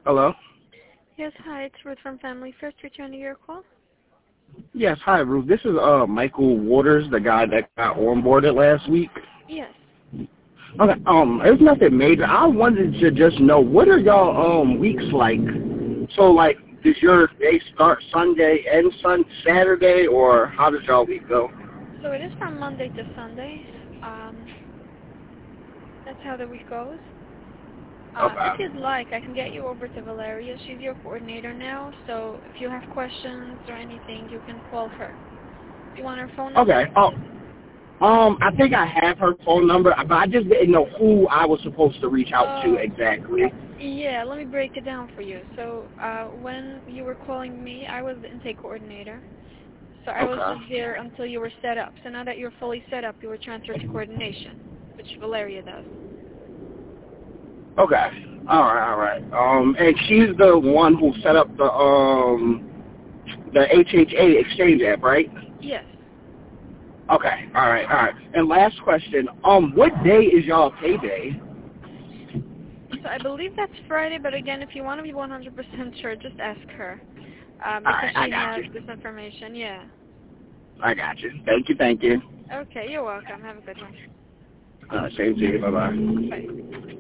Hello? Yes, hi, it's Ruth from Family First, returning your call. Yes, hi, Ruth. This is Michael Waters, the guy that got onboarded last week. Yes. Okay, there's nothing major. I wanted to just know, what are y'all weeks like? So, like, does your day start Sunday, end Saturday, or how does y'all week go? So it is from Monday to Sunday. That's how the week goes. If Okay. you'd like, I can get you over to Valeria. She's your coordinator now, so if you have questions or anything, you can call her. Do you want her phone number? Okay. I think I have her phone number, but I just didn't know who I was supposed to reach out to Oh, exactly. yeah, let me break it down for you. So when you were calling me, I was the intake coordinator. So I was just Okay. there until you were set up. So now that you're fully set up, you were transferred to coordination, which Valeria does. Okay. All right. And she's the one who set up the HHA exchange app, right? Yes. Okay. All right. And last question. What day is y'all payday? So I believe that's Friday, but again, if you want to be 100% sure, just ask her. All Because right. I she got has you. this information, yeah. I got you. Thank you. Okay, you're welcome. Have a good one. Same to you. Bye bye. Bye.